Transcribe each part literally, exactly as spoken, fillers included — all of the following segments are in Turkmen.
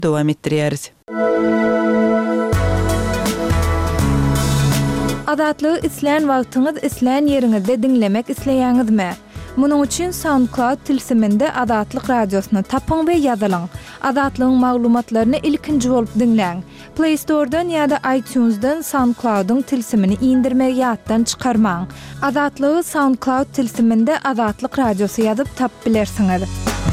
dowam etdirýäris. Adatlygy isleýän wagtyňyz isleýän ýeriňizde dinlemek isleýäňizmi? Munuň üçin SoundCloud tilsiminde Adatlyk radiosyny tapyň we ýazylyň. Adatlygyň maglumatlaryny ilkinji bolup dinleň. Play Store'dan ýa-da iTunes'dan SoundCloud'un tilsimini indirmegi ýatdan çykarmaň. Adatlygy SoundCloud tilsiminde Adatlyk radiosy ýazyp tap bilersiňiz.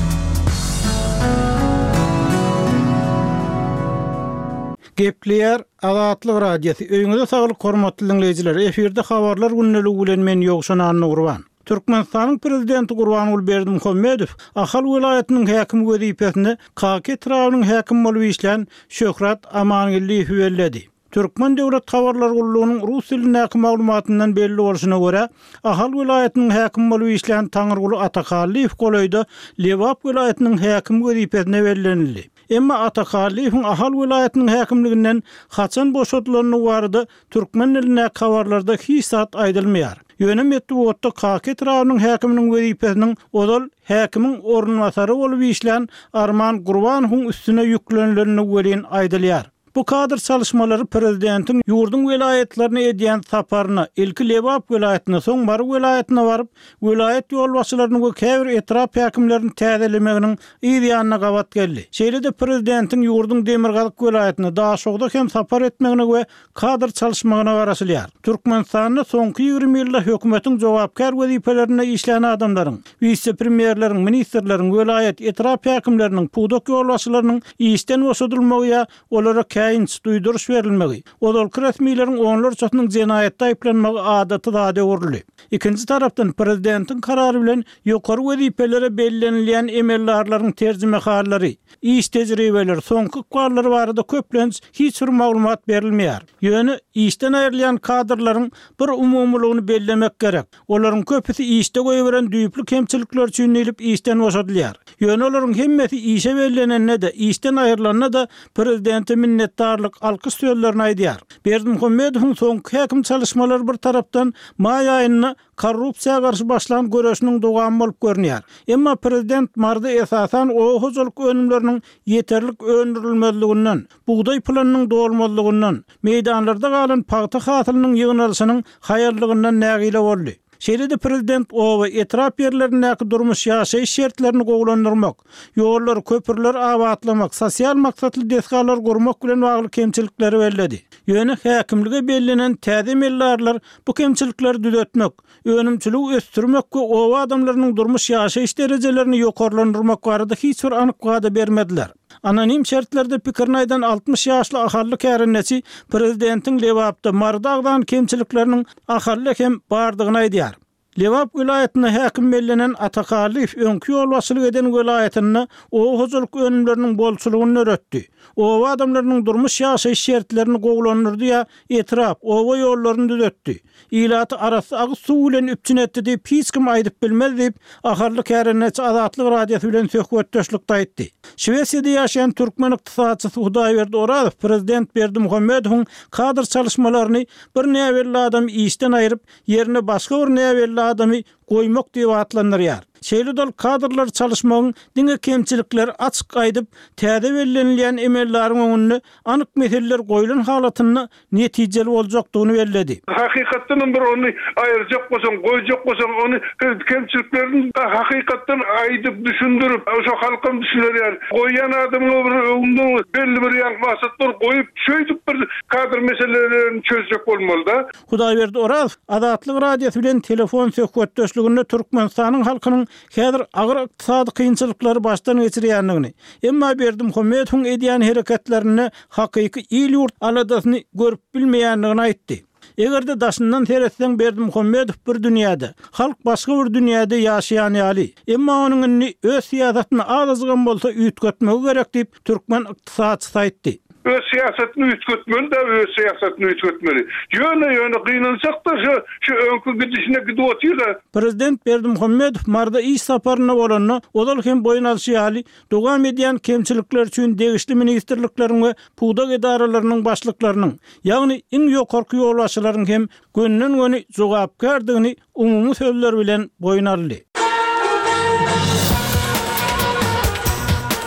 Gepleýär Adatlyk radiosu. Öýüňizde saglyk hormatly dinleýijiler. Eferde habarlar günneligi bilen men Ýogşan Annurwan. Türkmenistanyň prezidenti Gurbanuly Berdimuhammedow Ahal welaýatynyň häkim wezipesinde K K Trawynyň häkim bolup işlän Şöhrat Amanyliýew belledi. Türkmen Döwlet Habarlar Gurulunyň rus dilindäki maglumatyndan belli bolşuna görä, Ahal welaýatynyň häkim bolup işlän Taňyrguly Atakalliýew golaýda Lewap welaýatynyň häkim wezipesine bellenildi. Emma Atakalliýewiň Ahal welaýatynyň häkimliginden haçan boşatylyny barada türkmen dilindäki habarlarda hiç zat aýdylmaýar. Ýönem etdi K K Trawynyň häkiminiň wezipesiniň odal häkimiň ornwasary bolup işlän Arman Gurbanowyň üstüne ýüklenilerini gören aýdylýar. Bu kadr çalışmaları prezidentin yurdun velayetlerini edýän saparyna ilki Lewap welaýatyna soň Bar welaýatyna baryp, welaýet ýolbaşçylaryny we käbir etrap häkimlerini täzelemeginiň ýa-da gabat geldi. Şeýle-de prezidentin yurdun Demirgazyk welaýatyna daşogda hem sapar etmegine we kadr çalışmagyna garaşylýar. Türkmenistanyň soňky ýygrimi ýylda hökümetiň jogapkar wezipelerine işlän adamlaryň, vice-premierleriň, ministrleriň, welaýet etrap häkimleriniň, pudak ýolbaşçylarynyň işden boşadylmagy, olara käýinç duýduruş berilmegi, odalky resmiýlerin onlar çatynyň jenaýatda aýplanmagy adaty da döwürli. Ikinji tarapdan prezidentin karary bilen ýokary wezipelere bellenilýän emellarlaryň terjimehallary, iş tejribeleri, soňky kwallary barada köplenç hiç bir maglumat berilmeýär. Ýöne işden aýrylýan kadrlaryň bir umumlygyny bellemek gerek. Olaryň köpüsi işde goýuberen düýüplü kemçilikler üçin elip işden boşadylýar. Ýöne olaryň hemmeti işe bellenende de işden aýrylanyna da prezidenti minnetdarlyk alkys söýlerini aýdýar. Berdimuhammedowyň soňky häkim çalışmalary bir tarapdan maý aýyna korrupsiýaga garşy başlan görüşiniň dogamy bolup görünýär. Emma prezident marda esasan o huzurlyk önümleriniň yeterlik öndürilmezliginden, buğday planynyň dolmazlygynyň, meýdanlarda galan paýta hasylynyň ýygnalyşynyň haýarlygyndan nägile boldy. Şeýle-de prezident o we etrap ýerlerindäki durmuş ýaşaýyş şertlerini gowlandyrmak, ýollar, köpürler abadlamak, sosial maksatly desgalar gurmak bilen bagly kemçilikleri belledi. Ýöne häkimlige bellenen täze mellarlar bu kemçilikleri düzeltmek, önümçüligi östürmek we o adamlarynyň durmuş ýaşaýyş derejelerini ýokarlandyrmak barada hiç bir anyk wada bermediler. Anonim şertlerde pikirini aýdan altmış ýaşly ahally kärenesi prezidentin Lewapda mardagdan kemçilikleriniň ahally hem bardygyny aýdýar. Lewap welaýatyna häkim bellenen Atakalliýew öňkü ýolbaşçylyk eden welaýatyny o huzurlyk önümleriniň bolçulugyny öretdi. O adamlarynyň durmuş ýaşaýyş şertlerini gowlandyrdy ýa etrap o ýollaryny düzeltdi. İlaty arasy agy suw bilen üpçünetdi diýip hiç kim aýdyp bilmez diýip ahally kärenesi Adatlyk radiosy bilen söhbetdeşlikde aýtdy. Şwesiýada ýaşaýan türkmen ykdysadçysy Hudaýberdi Orazow prezident Berdimuhammedowyň kadr çalışmalaryny bir näwelli adam işden aýryp ýerine başga bir näwelli adamy goýmak diýip atlandyrýar. Şeýle dol kadrlar çalışmagyň diňe kemçilikler açyk aýdyp, täze bellenilýän emellaryň öňünde anyk meseleler goýulan halatyny netijeli boljakdygyny belledi. Hakykatdan bir onu aýyrjak bolsaň, goýjak bolsaň, onu kemçiliklerini hakykatdan aýdyp düşündirip, oşo halkym düşünýär. Goýan adamyň bir öňünde belli bir ýalmasatlar goýup, şöýdip bir kadr meselelerini çözjek bolmaly da. Hudaýberdi Orazow Adatlyk radiosy bilen telefon söhbetdeşliginde Türkmenistanyň halkynyň häzir agyr ykdysady kynçylyklary başdan geçirýändigini, emma Berdimuhammedowyň edýän hereketlerini hakyky il ýurt aladasyny görüp bilmeýändigini aýtdy. Egerde daşyndan seretseň Berdimuhammedow bir dünýäde, halk başga bir dünýäde ýaşaýan ýaly. Emma onuň öz siýasatyny azazgan bolsa üýtgetmegi gerek diýip türkmen ykdysadçysy aýtdy. Öz siyasetini ütkötmeli de öz siyasetini ütkötmeli. Yöne yöne kıyınılsak da şu, şu önkü gidişine gidiyotiyor da. Prezident Berdimuhammedow marda iş saparına olanına odal hem boyun alışı hali dogam edýän kemçilikler üçin degişli ministerliklerin we pudak edaralarının başlıklarının, yani iň ýokarky ýolbaşçylaryň hem gönnen göni jogapkardygyny umumy sözler bilen boyun aldy.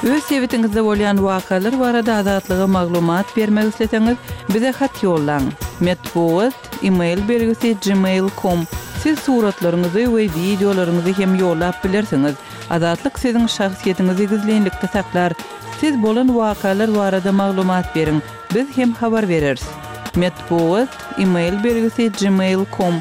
Öz sebetiňizde bolýan wakalar barada azatlyga maglumat bermek isleseňiz, bize hat ýollaň. Metbuat email belgisi gmail dot com. Siz suratlaryňyzy we videolaryňyzy hem ýollap bilersiňiz. Azatlyk siziň şahsiýetiňizi gizlenlikde saklar. Siz bolan wakalar barada maglumat beriň. Biz hem habar bereriz. Metbuat email belgisi gmail dot com.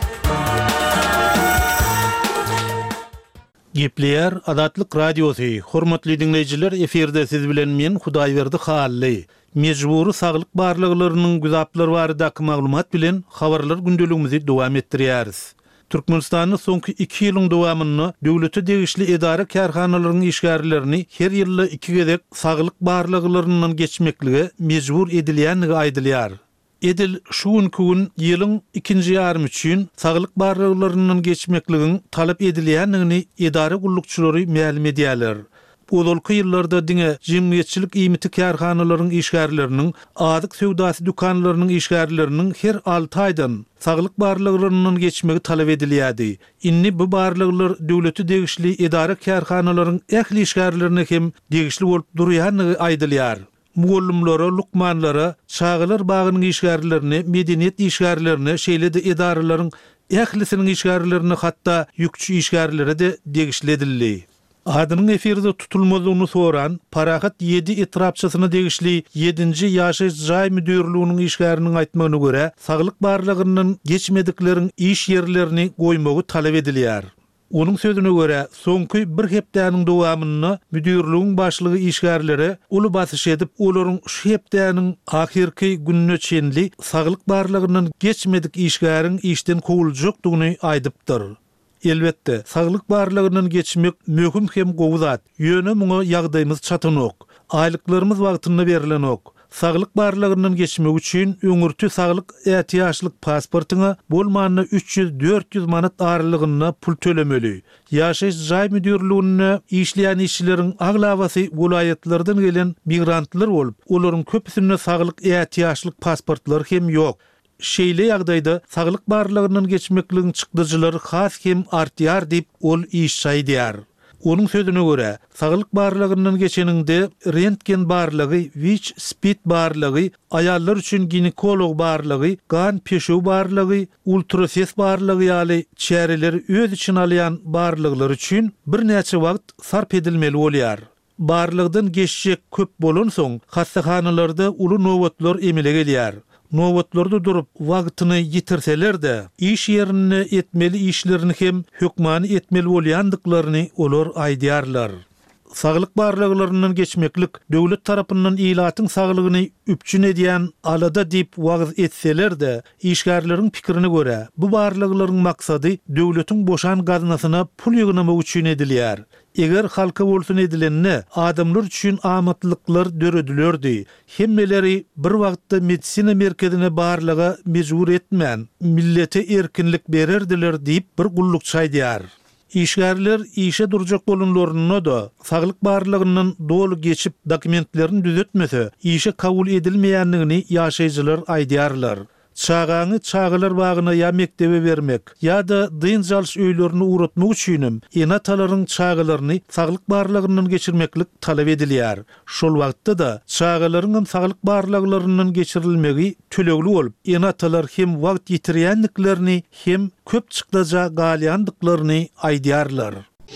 Gepleýär Azatlyk radiosy. Hormatly dinleýijiler, eferde siz bilen men Hudaýberdi Hally. Mejburi saglyk barlyklarynyň güzaplary baradaky maglumat bilen habarlar gündeligimizi dowam etdirýäris. Türkmenistanyň soňky iki ýylyň dowamyny döwlete degişli edara karhanalarynyň işgärlerini her ýyly iki gezek saglyk barlyklarynyň geçmekligi mejbur edilýänligi aýdylýar. Edil şuun kuun ýylyň ikinji ýarmy üçin saglyk barlyklarynyň geçmekligini talap edilýänligini edara gullukçylary ma'lum edýärler. Ozalky ýyllarda diňe jemgyýetçilik iýmiti karhanalarynyň işgärleriniň, adyk sowdasy dukanlarynyň işgärleriniň her alty aýdan saglyk barlyklarynyň geçmegi talap edilýärdi. Inni bu barlyklar döwleti degişli edara karhanalarynyň ähli işgärlerini hem degişli bolup durýanlygy aýdylýar. Muallimlere, lukmanlara, çağılar bağının işgärlerini, medeniyet işgärlerini, şeýlede edaralaryň ählisiniň işgärlerini hatta ýükçü işgärlere de degişledildi. Adynyň eferde tutulmazyny soran Parahat ýedi etrapçysyna degişli ýedinji ýaşaýyş jaý müdürlüğiniň işgäriniň aýtmagyna görä, saglyk barlygynyň geçmedikleriň iş ýerlerini goýmagy talap edilýär. Onun sözüne göre soňky bir hepdäniň dowamyny müdürlüğiň başlygy işgärleri uly basyş edip olaryň şu hepdäniň ahirki gününe çenli saglyk barlygynyň geçmedik işgäriň işden kowuljakdygyny aýdypdyr. Elbetde saglyk barlygynyň geçmek möhüm hem gowzat. Ýöne muňa ýagdaýymyz çatynok. Aýlyklarymyz wagtyna berilen ok. Saglyk barlygynyň geçmek üçin öňürtü saglyk ähtiýaçlyk pasportyna bolmanyny üç ýüz dört ýüz manat aralygyna pul tölemeli. Ýaşaýyş jaý müdürlüğine işleýän işçileriň aglawasy welaýatlardan gelen migrantlar bolup, olaryň köpüsine saglyk ähtiýaçlyk pasportlar hem ýok. Şeýle ýagdaýda saglyk barlygynyň geçmekligini çykdyjylary has hem artýar diýip ol iş saýdýar. Onun sözüne göre, saglyk barlygynyň geçeninde rentgen barlygy, wich speed barlygy, aýallar üçin ginekolog barlygy, gan peşew barlygy, ultrases barlygy ýaly çäreleri öz için alýan barlyklar üçin bir näçe wagt sarp edilmeli bolýar. Barlygdan geçjek köp bolan soň, hastahanalarda uly nowatlar emele gelýär. Nowatlarda durup wagtyny ýitirseler de, iş ýerini etmeli işlerini hem hökmany etmeli bolýandyklaryny olar aýdýarlar. Saglyk barlyklarynyň geçmeklik döwlet tarapyndan ilatyň saglygyny üpçün edýän alada diýip wagz etseler de, işgärleriň pikirini görä, bu barlyklaryň maksady döwletiň boşan gaznasyna pul ýygnamak üçin edilýär. Eger halka bolsun edilenne adamlar üçin amatlyklar döredilerdi. Hemmeleri bir wagtda medisina merkezine barlyga mejbur etmän, millete erkinlik bererdiler diýip bir gulluk çaýdýar. İşgärler işe durjak bolanlaryna da saglyk barlygynyň dolu geçip dokumentlerini düzetmese, işe kabul edilmeýänligini ýaşaýjylar aýdýarlar. Çağaňy çağılar bagyna ya mektebe bermek, ya da dyn jalş öýlerini uratmak üçin enatalaryň çağılaryny saglyk barlygynyň geçirmeklik talap edilýär. Şol wagtda da çağılaryň saglyk barlyklarynyň geçirilmegi tölegli bolup, enatalar hem wagt ýitirýänliklerini hem köp çykdaja galýandyklaryny aýdýarlar.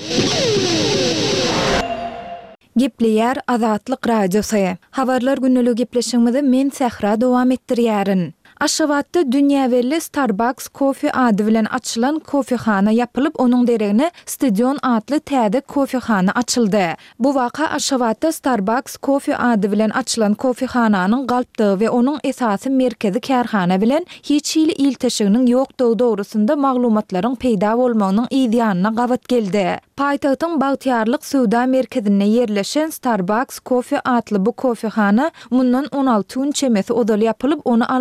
Gepleýär Azatlyk radiosy. Habarlar günnelik gepleşigimizi men Sehra dowam etdirýärin. Aşgabatda dünýäwelli Starbucks kofe ady bilen açylan kofehana yapylyp, onuň deregine Stadion adly täze kofehana açyldy. Bu waka Aşgabatda Starbucks kofe ady bilen açylan kofehananyň galpdygy we onuň esasy merkezi kärhana bilen hiç ýyl ilteşiginiň ýokdugy dogrusynda maglumatlaryň peýda bolmagynyň ýa-da gabat geldi. Paýtagtyň Bagtyarlyk sowda merkezine ýerleşen Starbucks kofe adly bu kofehana mundan on alty gün çemesi odal yapylyp, onu alamatly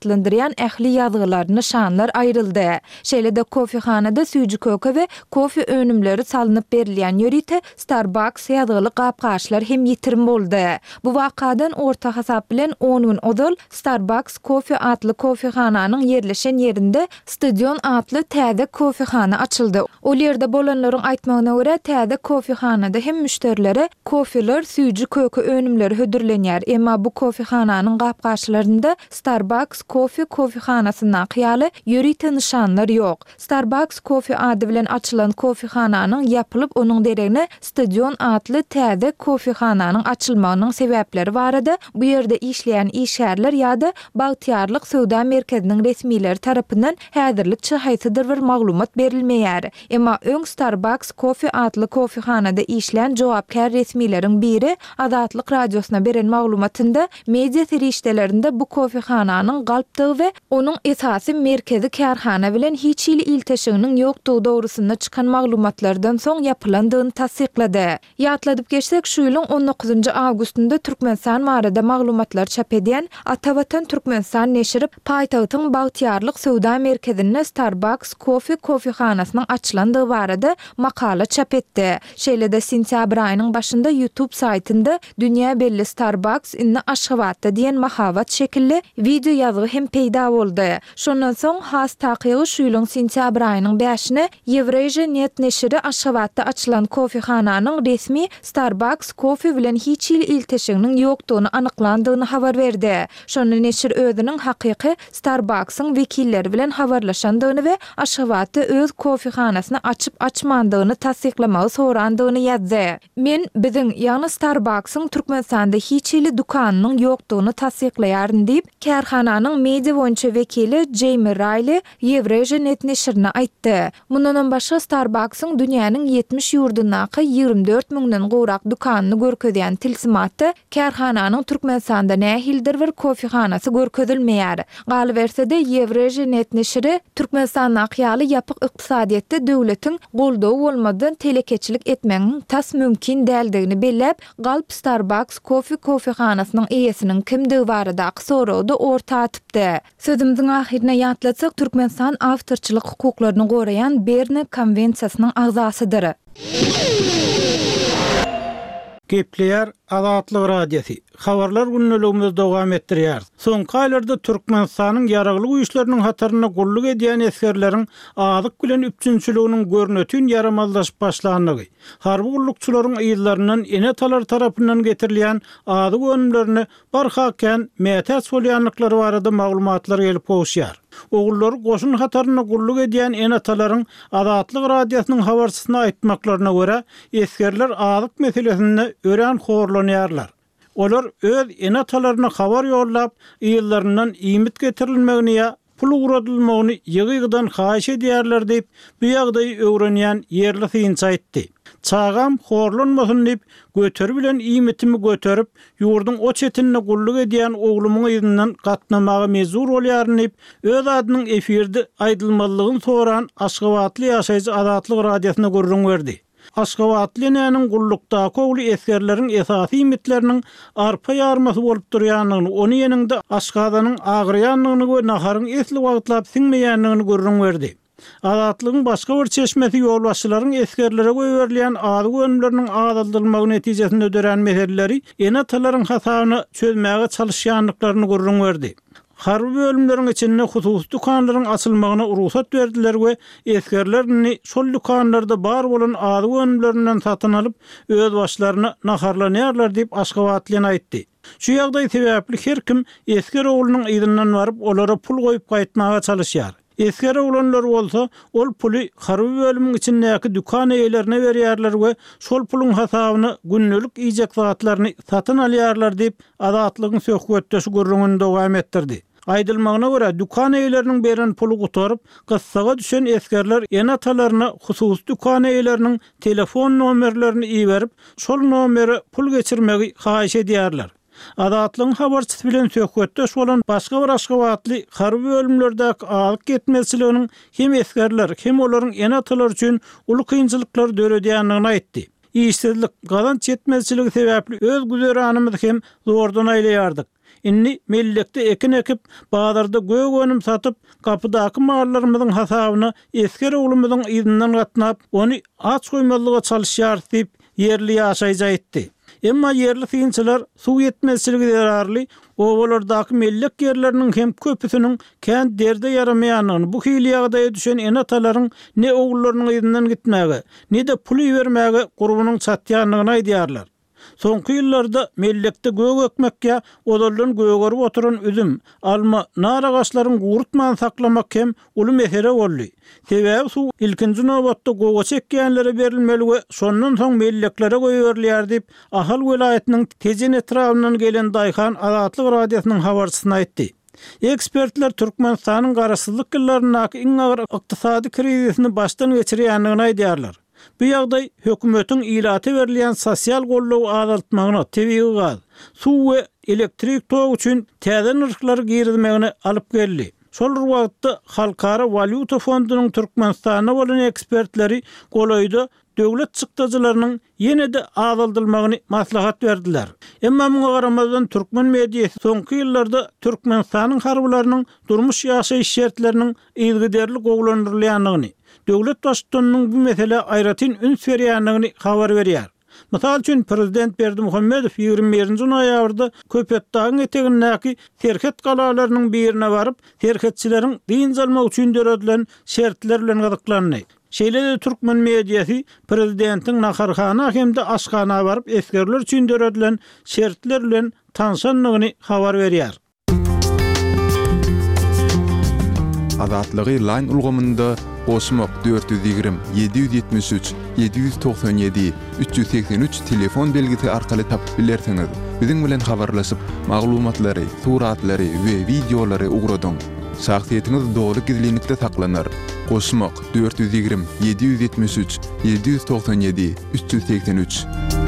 ýaşlandyrýan ähli ýazgylar, nişanlar aýryldy. Şeýle-de kofehanada süýji köke we kofe önümleri salynıp berilýän ýörite Starbucks ýazgyly gapgaçlar hem ýitirim boldy. Bu wakadan orta hasap bilen on gün odal Starbucks kofe atly kofehananyň yerleşen ýerinde Stadion atly täze kofehana açyldy. O ýerde bolanlaryň aýtmagyna görä täze kofehanada hem müşterilere kofeler, süýji köke önümleri hödürlenýär. Emma bu kofehananyň gapgaçlarynda Starbucks kofe kofehanasyna ýaly ýörite nişanlar ýok. Starbucks kofe ady bilen açylan kofehananyň ýapylyp onuň deregine Stadion atly täze kofehananyň açylmagynyň sebäpleri barada bu ýerde işleýän işgärler ýa-da bagtyarlyk söwda merkeziniň resmileri tarapyndan häzirlikçe haýsydyr bir maglumat berilmeýär. Emma öň Starbucks kofe atly kofehanada işleýän jogapkär resmileriň biri Azatlyk radiosuna beren maglumatynda media serişdelerinde bu kofehananyň galpdygy we onuň esasy merkezi kärhana bilen hiç il ilteşiginiň ýokdugy dogrusynda çykan maglumatlardan soň ýapylandygyny tasdiklady. Ýatladyp geçsek şu ýylyň on dokuzunçy awgustynda Türkmenistan barada maglumatlar çap edýän Atawatan Türkmenistan neşri paýtagtyň bagtyarlyk söwda merkezinde Starbucks kofe kofehanasynyň açylandygy barada makala çap etdi. Şeýle-de sentýabr aýynyň başynda YouTube saytynda dünýä belli Starbucks inni Aşgabatda diýen mahawat şekilli video ýazgy hem peýda boldy. Şondan soň has takygy şu ýylyň sentýabr aýynyň beşine Евразия net neşri Aşgabatda açylan kofehananyň resmi Starbucks kofe bilen hiç il ilteşiginiň ýokdugyny anyklandygyny habar berdi. Şonu neşir özüniň hakyky Starbucks'yň wekilleri bilen habarlaşandygyny we Aşgabatda öz kofehanasyny açyp açmandygyny tasdiklamagy sorandygyny ýazdy. Men biziň ýani Starbucks'yň Türkmenistanda hiç il dukanynyň ýokdugyny tasdiklaýaryn diýip kärhananyň media boýunça wekili Jamie Riley Евразия net neşrine aýtdy. Mundan başga Starbucks'yň dünýäniň ýetmiş ýurdundaky ýygrimi dört müňden gowrak dukanyny görkezýän tilsimatda kärhananyň Türkmenistanda nähildir bir kofehanasy görkezilmeýär. Galy bersede Евразия net neşri Türkmenistanyň ýaly ýapyk ykdysadyýetde döwletiň goldawy bolmadan telekeçilik etmegiň tas mümkin däldigini belläp, galp Starbucks kofe kofehanasynyň eýesiniň kimdigi barada soragdy orta atypdy. Sözümizin ahirine ýatlatsak, Türkmenistan awtorçylyk hukuklaryny goraýan Berne konwensiýasynyň agzasydyr. Gepleýär Azatlyk radiosu. Habarlar günneligimiz dowam etdirýär. Soňky aýlarda Türkmenistanyň ýaraglyk güýçleriniň hataryna gulluk edýän eskerleriň azyk bilen üpçünçiliginiň görnetin yaramazlaşyp başlandygy, harby gullukçylaryň ýyllaryndan enetalar tarapyndan getirilýän azyk önümlerini barhakän mätäs bolýanlyklary barada maglumatlar gelip goşýar. Ogullary goşun hataryna gulluk edýän enetalaryň Azatlyk radiosynyň habarçysyna aýtmaklaryna görä, eskerler azyk meselesinde ören horlanýarlar. Olar öz enetalaryna habar ýollap, ýyllaryndan iýmit getirilmegini ýa pul uradylmagyny ýygydan haýyş edýärler diýip bu ýagdaýy öwrenýän ýerli synça aýtdy. Çağam horlanmasyn diýip götür bilen iýmitimi götürip ýurdun o çetinine gulluk edýän oglumyň ýygynyň gatnamagy mezur bolýaryn diýip öz adynyň efirde aýdylmalygyny soran Aşgabatly ýaşaýjy Azatlyk radiosuna görüň berdi. Aşgabatly näniň gullukda kogly eskerleriň esasy iýmitleriniň arpa ýarmasy bolup durýanyny, ony ýeninde aşgadanyň agyrýanlygyny we naharyň esli wagtlap siňmeýänligini görüň berdi. Azatlygyň başga bir çeşmesi ýolbaşçylaryň eskerlere berilýän azyk önümleriniň azaldylmagy netijesinde öderen meseleleri enetalaryň hasabyny çözmäge çalışýanlyklaryny görüň berdi. Harby bölümleriň içinde hususy dukanlaryň açylmagyna ruhsat berdiler we eskerlerini şol dukanlarda bar bolan azyk önümlerinden satyn alyp öz başlaryna naharlanýarlar diýip Aşgabatly aýtdy. Şu ýagdaý sebäpli her kim esker oglunyň ýygynyň baryp olara pul goýup gaýtmaga çalışýar. Esker oglanlar bolsa, ol puly harby bölümiň içindäki dukan eýlerine berýärler we şol puluň hasabyny günnelik iýjek zatlaryny satyn alýarlar diýip Azatlygyň söhbetdeşi görüňünde dowam etdirdi. Aýdylmagyna görä, dukan eýleriniň beren pulu gutaryp, gyssaga düşen eskerler enetalaryna hususy dukan eýleriniň telefon nomerlerini iýerip, şol nomeri pul geçirmegi haýyş edýärler. Azatlygyň habarçysy bilen söhbetdeş bolan başga bir Aşgabatly harby bölümlerdäki alyk getmezçiliginiň hem eskerler hem olaryň enetalar üçin uly kynçylyklar döredýänligini aýtdy. işsizlik, gazanç yetmezçiligi sebäpli öz güzeranymyzy hem zordan aýlaýardyk. Inni mellekde ekin ekip, bazarda gög önüm satyp, kapydaky mallarymyzyň hasabyny esker oglumyzyň izinden gatnap, ony aç goýmalyga çalışýar diýip yerli ýaşaýja etdi. Emma yerli fiýinçiler suw yetmezçiligi zararly, owalardaky mellek yerleriniň hem köpüsiniň kän derde yaramaýanyny, bu hili ýagdaýa düşen enatalaryň ne oglarynyň izinden gitmäge, ne de puly bermäge gurbunyň çatýanlygyny aýdýarlar. Soňky ýyllarda mellekde gög ekmekkä olarlaryň gögerup oturan üzüm, alma, nar agaçlaryny gurutman saklamak hem uly mesele boldy. Sebäbi suw ilkinji nowatda goga çekýänlere berilmeli we şondan soň melleklere goýberler diýip Ahal welaýatynyň Tejen etrafyndan gelen Daýhan Azatlyk radiosynyň habarçysyna aýtdy. Ekspertler Türkmenistanyň garaşsyzlyk ýyllarynaky iň agyr ykdysady krizisini başdan geçirýänligini aýdýarlar. Bu ýagdaý hökümetiň ilaty berilýän sosial gollaw azaltmagyna, tebii gaz, suw we elektrik tog üçin täze nyrklary girizmegine alyp geldi. Şol wagtda Halkara Valyuta Fondunyň Türkmenistana bolan ekspertleri golaýda döwlet çykdyjylarynyň ýene-de azaldylmagyny maslahat berdiler. Emma muňa garamazdan türkmen mediýasy soňky ýyllarda Türkmenistanyň harbalarynyň durmuş ýaşaýyş şertleriniň ýygyderli gowlandyrylýanlygyny, döwlet başçysynyň bu mesele aýratyn üns berýänligini habar berýär. Mysal üçin Prezident Berdimuhammedow ýygrimi birinji noýabrda Köpetdagyň etegindäki Terket galalarynyň birine baryp, terketçileriň diň zalmak üçin döredilen şertler bilen gazyklandy. Şeýle-de türkmen mediýasy prezidentiň naharhana hemde aşgana baryp eskerler üçin döredilen şertler bilen tanşanlygyny habar berýär. Azatlygy line ulgamynda Osmok dört yüz yirmi yedi yüz yetmiş üç yedi yüz doksan yedi üç yüz seksen üç telefon belgisi arkaly tapyp bilersiňiz. Biziň bilen habarlaşyp maglumatlary, suratlary we videolary ugradyň. Şahsiýetiniz dogry gizlilikde saklanır. Osmok dört yüz yirmi yedi yüz yetmiş üç yedi yüz doksan yedi üç yüz seksen üç.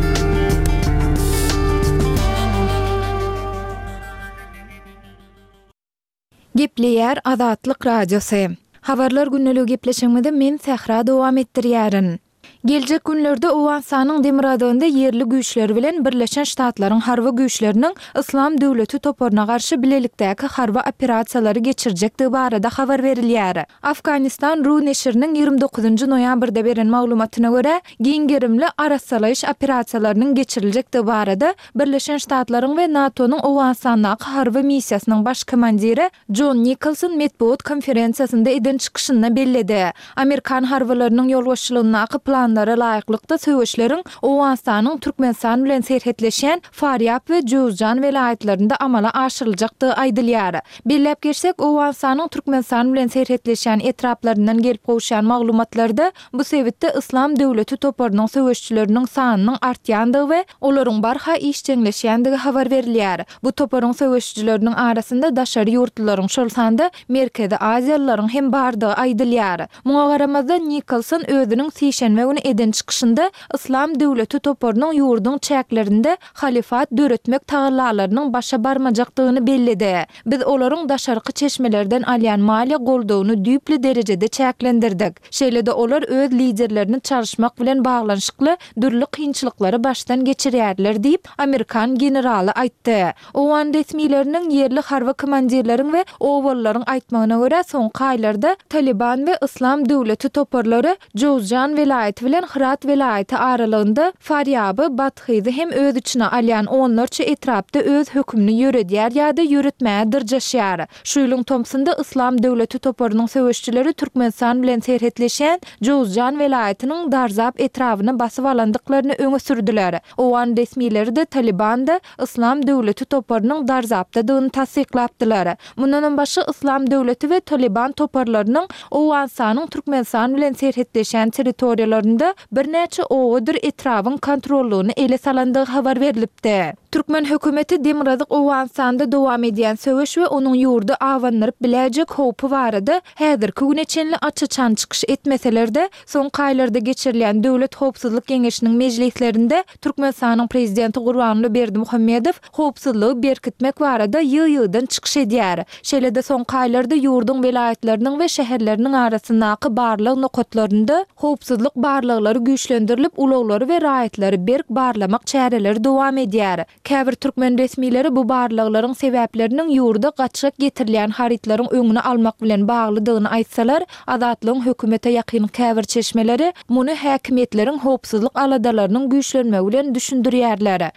Gepleýär Azatlyk radiosu. Habarlar günneligi gepleşigimizde men Sahra dowam etdirýärin. Geljek günlerde Owensanyň Demiradynda yerli güýçleri bilen Birleşen Ştatlaryň harby güýçleriniň Islam döwleti toparyna garşy bilelikdäki harby operasiýalary geçirjekdigi barada habar berilýär. Afganistan Ru neşiriniň ýygrimi dokuzunji noýabrda beren maglumatyna görä, giňgerimli arasalaýyş operasiýalarynyň geçiriljekdigi barada Birleşen Ştatlaryň we NATO'nyň Owensandaky harby missiýasynyň baş komandiri John Nicholson medeniýet konferensiýasynda eden çykyşyna belledi. Amerikan harbalarynyň ýolbaşçylygynaky plan laýyklykda söwüşleriň Owensanyň Türkmenistan bilen serhetleşen Faryab we Jowzjan welaýatlarynda amala aşyryljakdygy aýdylýar. Bellep geçsek, Owensanyň Türkmenistan bilen serhetleşen etraplaryndan gelip gowşan maglumatlarda bu sebäpde Islam döwleti toparynyň söwüşçileriniň sanynyň artýandygy we olaryň barha iş jeňleşýändigi habar berilýär. Bu toparyň söwüşçileriniň arasynda daşary ýurtlaryň şol sanda Merkezi Aziýalylaryň hem bardygy aýdylýar. Muňa garamazdan Nicholson özüniň sişenme eden çykyşynda Islam döwleti toparynyň ýurduň çäklerinde halifat döretmek taýlalarynyň başa barmajakdygyny belledi. Biz olaryň daşarky çeşmelerden alýan mali goldawyny düýpli derejede çäklendirdik. Şeýle-de olar öz liderlerini çalışmak bilen baglanyşykly dürli kynçylyklary başdan geçirýärler diýip Amerikan generaly aýtdy. Owan resmiýleriniň yerli harby komandirleriň we owalların aýtmagyna görä, soňky aýlarda Taliban we Islam döwleti toparlary Jowzjan welaýaty bilen Hırat welaýaty aralygynda Faryaby, Bathyzy hem öz içine alýan onlarça etrapda öz hökmüni ýöredýär ýa-da ýöretmäge dirjeşýär. Şu ýylyň Tomsonda Islam döwleti toparynyň söwüşçileri Türkmenistan bilen serhetleşen Jowzjan welaýatynyň Darzab etrawyny basyp alandyklaryny öňe sürdiler. Owan resmiýleri de Taliban-da Islam döwleti toparynyň Darzabda dygyny tasdiklapdylar. Mundan başga Islam döwleti we Taliban toparlarynyň Owensanyň Türkmenistan bilen serhetleşen territoriýalarynda bir näçe owadyr etrawyň kontrollugyny ele salandygy habar berilipdi. Türkmen hökümeti Demirazık Owensanda dowam edýän söwüş we onuň ýurdu awanlaryp biläjek howpy barada häzirki güne çenli açyçan çykyş etmeselerde soň gaýlarda geçirilýän Döwlet Howpsuzlyk Geňeşiniň mejlislerinde Türkmenistanyň prezidenti Gurbanuly Berdimuhammedow howpsuzlygy berkitmek barada ýy-ýydan çykyş edýär. Şeýlede soň gaýlarda ýurduň welaýetleriniň we şäherleriniň arasyndaky barlyk nokatlarynda howpsuzlyk barlyklary güýçlendirilip, uloglary we raýatları berk barlamak çäreleri dowam edýär. Käbir türkmen resmileri bu barlyklaryň sebäpleriniň ýurda gaçyk getirilýän haritlaryň öňüne almak bilen baglydygyny aýtsalar, azatlygyň hökümete ýakyn käbir çeşmeleri muny häkimetleriň howpsuzlyk aladalarynyň güýçlenmegi bilen düşündirýärler.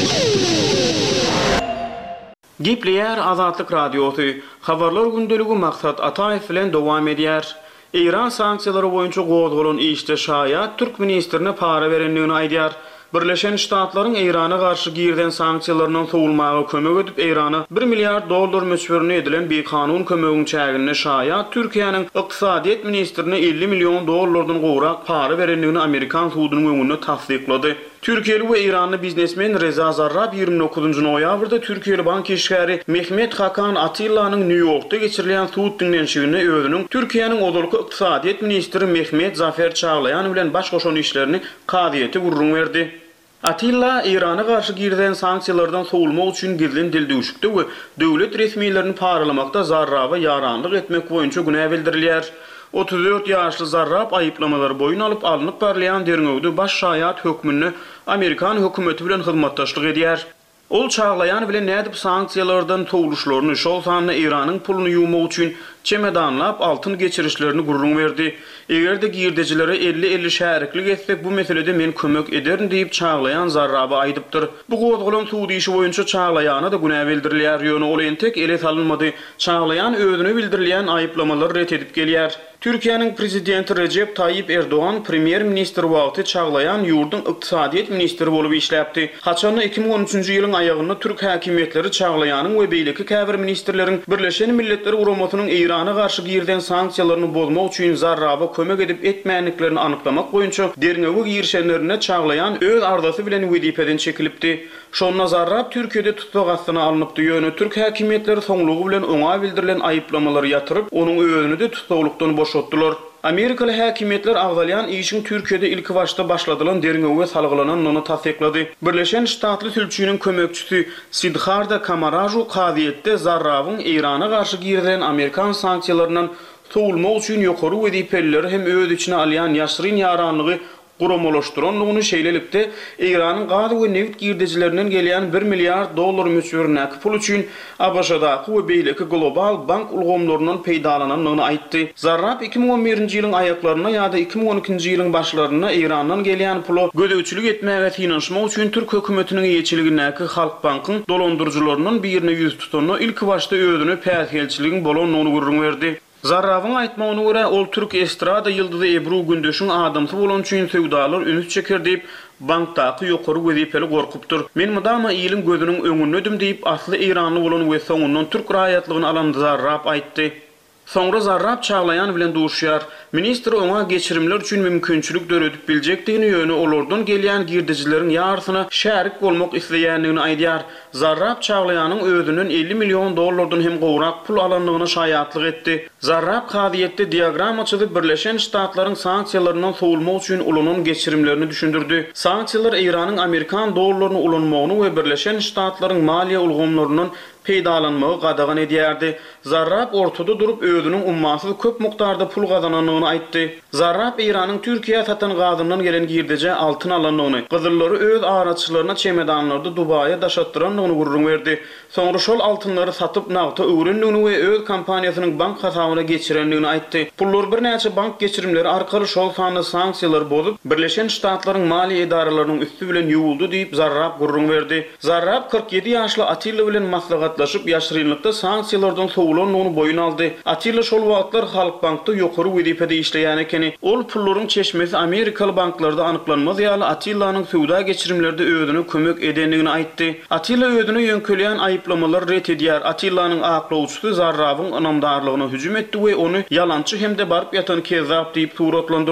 Gipleyer Azatlyk Radiosu habarlar gündeligi Maksat Ataev bilen dowam edýär. İran sanksiýalary boýunça gozgolan işde şaýat Türk ministrine para berenligini aýdýar. Birleşen Ştatlaryň Irana garşy girden sanksiýalarynyň sowulmagy kömek edip Irana bir milliard dollar möçberini edilen bir kanun kömegini çägine şaýat Türkiýanyň ykdysadyýet ministrine elli million dollardan gowrak para berenligini Amerikan sudynyň öňünde tasdiklady. Türkiýeli we Iranly biznesmen Reza Zarrab ýygrimi dokuzunçy noýabrda Türkiýeli bank işgäri Mehmet Hakan Atillanyň New Yorkda geçirilýän suud dinlenşigine özüniň Türkiýanyň odolky ykdysadyýet ministri Mehmet Zafer Çağlayan bilen baş goşan işlerini kadiýeti gurrun berdi. Atilla Irana garşy girden sanksiýalardan sowulmak üçin girilen dildüşükde we döwlet resmiýetlerini paralamakda Zarraba ýaranlyk etmek boýunça günä bildirilýär. otuz dört ýaşly Zarrab aýyplamалary boyun alyp alınıp barlayan derňewde baş şaýat hökmüni Amerikan hökümeti bilen hyzmatdaşlyk edýär. Ol Çağlayan bilen nädip sanksiýalardan towuluşlaryny, şol sanyny Iranyň pulunu ýuwmak üçin çemedanlap altyn geçirişlerini gurrun berdi. Egerde girdejilere elli elli şäriklik etsek bu meselede men kömek ederim diýip Çağlayan Zarraba aýdypdyr. Bu gozgolan suudi işi boýunça Çağlaýana da günä bildirilýär ýöne ol entek ele salynmady. Çağlayan özüne bildirilýän aýyplamалary ret edip gelýär. Türkiýanyň prezidenti Recep Tayyip Erdoğan premier ministr wagty Çağlayan ýurdun ykdysadyýet ministri bolup işläpdi. Haçany iki bin on üçünçi ýylyň aýagynda Türk häkimetleri Çağlaýanyň we beýleki käbir ministrleriň Birleşen Milletler Guramatynyň Irana garşy girden sanksiýalaryny bozmak üçin Zarraba kömek edip etmäniklerini anyklamak boýunça derňewi girişenlerine Çağlayan öz ardasy bilen wedipeden çekilipdi. Şonda Zarrab Türkiýede tutsak astyna alınıpdy ýöne Türk häkimetleri soňlugy bilen oňa bildirilen aýyplamалary ýatyryp, onuň özüni de tutsaklykdan boşaltdylar. Amerikaly häkimetler agdalyan işin Türkiýede ilki başda başladylan derňewe salgylanyny tasdiklady. Birleşen Ştatly tülçüniň kömekçisi Sidharda Kamaraju kadiýetde Zarrabyň Irana garşy girden Amerikan sanksiýalarynyň sowulmak üçin ýokary wedipelleri hem öz içine alýan ýaşyryn ýaranlygy guramalaşdyranlygyny şeýlelikde Iranyň gady we neft girdejilerinden gelýän bir milliard dollar möçberini pul üçin A B Ş'daky we beýleki global bank ulgamlarynyň peýdalananyny aýtdy. Zarrab iki bin on birinçi ýylyň aýaklaryna ýa-da iki bin on ikinçi ýylyň başlaryna Irandan gelýän puly gödöwçilik etmäge finanşmak üçin Türk hökümetiniň ýeçiligindäki Halk Bankyň dolandyrjylarynyň birine ýüz tutanyny ilki başda özüne päsgelçiligiň bolanyny gurrun berdi. Zarrabyň aýtmagyna görä ol Türk estrada ýyldyzy Ebru Gündeşiň adamsy bolan üçin söwdalar ünüt çeker diýip bankdaky ýokary wedipeli gorkupdyr. Men mudama ýylyň gözüniň öňünde ödüm diýip asly Iranly bolan we soňundan Türk raýatlygyny alan Zarrab aýtdy. Soňra Zarrab Çağlayan bilen duşýar. Ministr oňa geçirimler üçin mümkinçilik döredip biljekdigini ýöne olardan gelýän girdejileriň ýarsyna şärik bolmak isleýänligini aýdýar. Zarrab Çağlaýanyň özünden elli million dollardan hem gowrak pul alanlygyna şaýatlyk etdi. Zarrab kadiýetde diagram açyp Birleşen Ştatlaryň sanksiýalarynyň sowulmak üçin ulunan geçirimlerini düşündirdi. Sanksiýalar Iranyň Amerikan dollaryny ulanmagyny we Birleşen Ştatlaryň maliýe ulgamlarynyň peýdalanmagy gadagan edýärdi. Zarrab ortada durup özüniň ummasy köp mukdarda pul gazananyny aýtdy. Zarrab Iranyň Türkiýe satan gazynyň gelen girdeje altyn alanyny, gyzylary öz araçylaryna çemedanlarda Dubaýa daşatdyranlygyny gurrun berdi. Soňra şol altynlary satyp nagta öwrenligini we öz kompaniýasynyň bank hasabyna geçirenligini aýtdy. Pullar bir näçe bank geçirimleri arkaly şol sany sanksiýalar bozup, Birleşen Ştatlaryň maliýe idaralarynyň üstü bilen ýuwuldy diýip Zarrab gurrun berdi. Zarrab kırk yedi ýaşly Atilla bilen maslahatlaşyp ýaşyrynlykda sanksiýalardan sowulanlygyny boyun aldy. Atilla şol wagtlar Halk Bankda ýokary wedipede işleýän ekeni, ol pullaryň çeşmesi Amerikaly banklarda anyklanmaz ýaly Atillanyň söwda geçirimlerde özüne kömek edenligini aýtdy. Atilla özüne ýönkelýän aýyplamалary ret edýär. Atillanyň aklawçysy Zarrabyň anamdarlygyna hüjüm etdi we ony yalançy hem de barp ýatan kezzap diýip suratlandyrdy.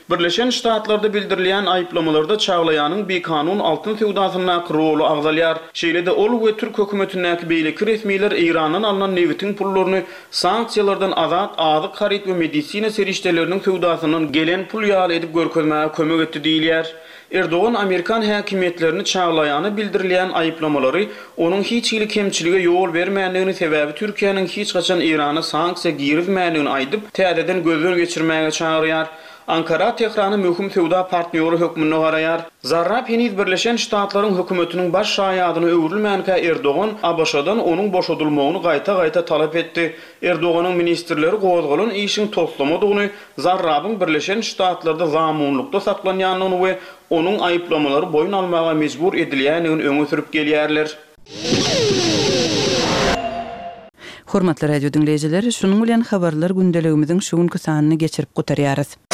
Birleşen Ştatlarda bildirilýän aýplamalarda çağlayanın bir kanun altın sewdasyna rolu agdalýar. Şeýle-de ol we Türk hökümetiniňki beýleki resmiler İrandan alınan newitin pullaryny sanksiýalardan azat, azyk harit we medisina serişdeleriniň sewdasynyň gelen pul ýaly edip görkezmäge kömek etdi diýilýär. Erdoğan Amerikan häkimetlerini çağlayanı bildirilýän aýplamalary onuň hiç hili kemçilige ýol bermäändigini sebäbi Türkiýanyň hiç gaçan Irana sanksiýa girizmäändigini aýdyp täzeden gözden geçirmäge çağırýar. Ankara Tehrany möhüm sewda partneri hökmüne garaýar. Zarrab heniz Birleşen Ştatlaryň hökümetiniň baş şaýadyny öwrülmänkä Erdoğan A B Ş'dan onuň boşadylmagyny gaýta-gaýta talap etdi. Erdoğanyň ministrleri gozgalan işin toslamadygyny, Zarrabyň Birleşen Ştatlarda zamanlykda saklanýanyny we onuň aýplamalary boyun almaga mejbur edilýänini öňe sürüp gelýärler. Hormatly radio dinleyijileri, şunuň bilen habarlar gündeligimiziň şu günkü sanyny geçirip gotarýarys.